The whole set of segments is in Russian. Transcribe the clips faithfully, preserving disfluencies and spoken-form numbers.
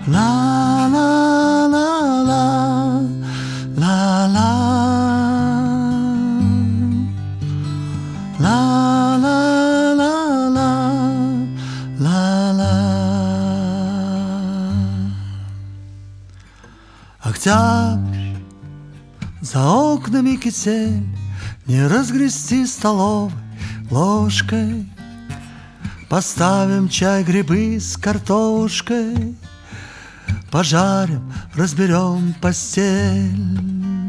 ла ла ла ла ла ла ла ла ла ла ла ла. Октябрь, за окнами кисель, не разгрести столовой ложкой. Поставим чай, грибы с картошкой, пожарим, разберем постель.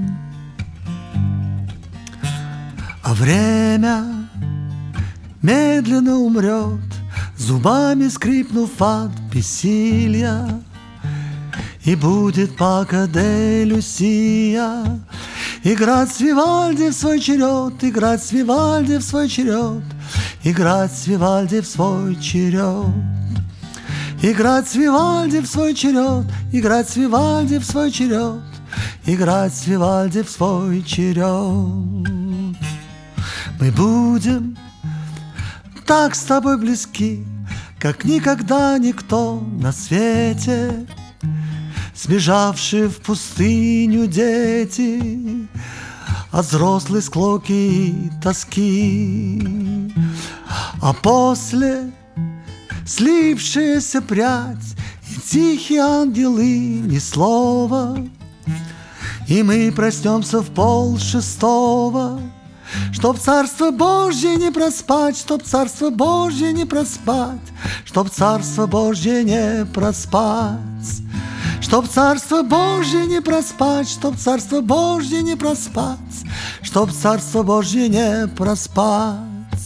А время медленно умрет, зубами скрипнув от бессилья, и будет Пако де Люсия играть с Вивальди в свой черед, играть с Вивальди в свой черед, играть с Вивальди в свой черед, играть с Вивальди в свой черед, играть с Вивальди в свой черед, играть с Вивальди в свой черед. Мы будем так с тобой близки, как никогда никто на свете. Сбежавшие в пустыню дети от взрослой склоки и тоски, а после слипшаяся прядь и тихие ангелы ни слова, и мы проснемся в пол шестого, чтоб Царство Божье не проспать, чтоб Царство Божье не проспать, чтоб Царство Божье не проспать. Чтоб Царство Божье не проспать, чтоб Царство Божье не проспать, чтоб Царство Божье не проспать.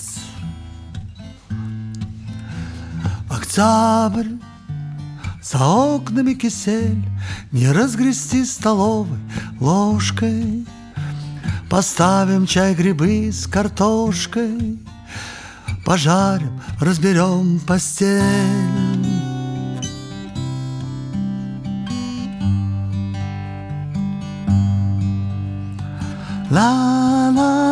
Октябрь, за окнами кисель, не разгрести столовой ложкой. Поставим чай, грибы с картошкой, пожарим, разберем постель. ла ла